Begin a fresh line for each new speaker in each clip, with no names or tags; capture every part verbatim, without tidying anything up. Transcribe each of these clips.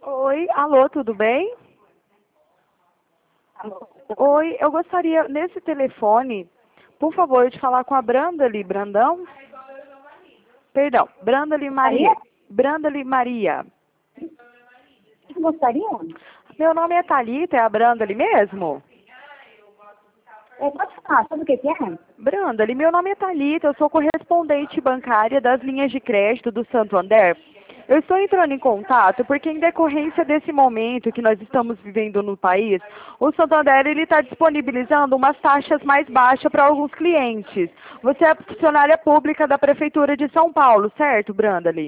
Oi, alô, tudo bem? Oi, eu gostaria, nesse telefone, por favor, de falar com a Brandali Brandão. Perdão, Brandali
Maria?
Maria. Brandali Maria.
Você gostaria?
Meu nome é Thalita, é a Brandali mesmo?
É, pode falar, sabe o que que é?
Brandali, meu nome é Thalita, eu sou correspondente bancária das linhas de crédito do Santander. Eu estou entrando em contato porque, em decorrência desse momento que nós estamos vivendo no país, o Santander ele está disponibilizando umas taxas mais baixas para alguns clientes. Você é funcionária pública da Prefeitura de São Paulo, certo, Brandali?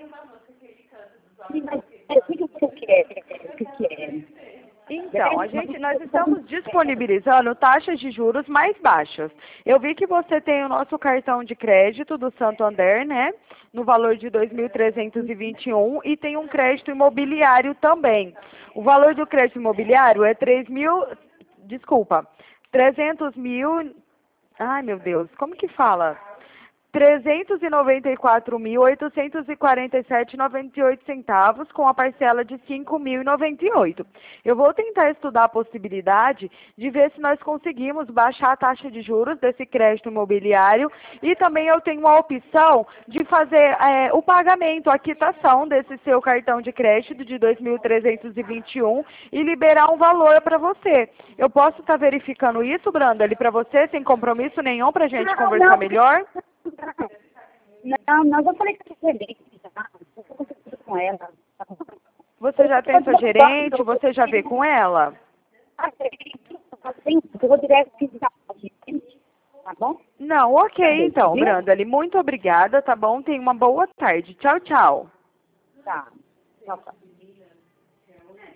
Sim, mas é, o que que você quer? O que que é?
Então, a gente, nós estamos disponibilizando taxas de juros mais baixas. Eu vi que você tem o nosso cartão de crédito do Santander, né? No valor de dois mil trezentos e vinte e um e tem um crédito imobiliário também. O valor do crédito imobiliário é três mil, desculpa, trezentos mil, ai meu Deus, como que fala? trezentos e noventa e quatro mil, oitocentos e quarenta e sete reais e noventa e oito centavos, com a parcela de cinco mil e noventa e oito. Eu vou tentar estudar a possibilidade de ver se nós conseguimos baixar a taxa de juros desse crédito imobiliário e também eu tenho a opção de fazer é, o pagamento, a quitação desse seu cartão de crédito de dois mil trezentos e vinte e um e liberar um valor para você. Eu posso estar verificando isso, Branda, ali para você, sem compromisso nenhum, para a gente
Não,
conversar
não.
melhor?
Não, não, eu falei que você gerente já. Eu tô conversando com ela. Tá bom?
Você já tem sua gerente? Você já vê com ela?
Assim, eu vou direto visitar a gente, tá bom?
Não, ok então,
Viu?
Brandali. Muito obrigada, tá bom? Tenha uma boa tarde. Tchau, tchau.
Tá. Tchau, tchau.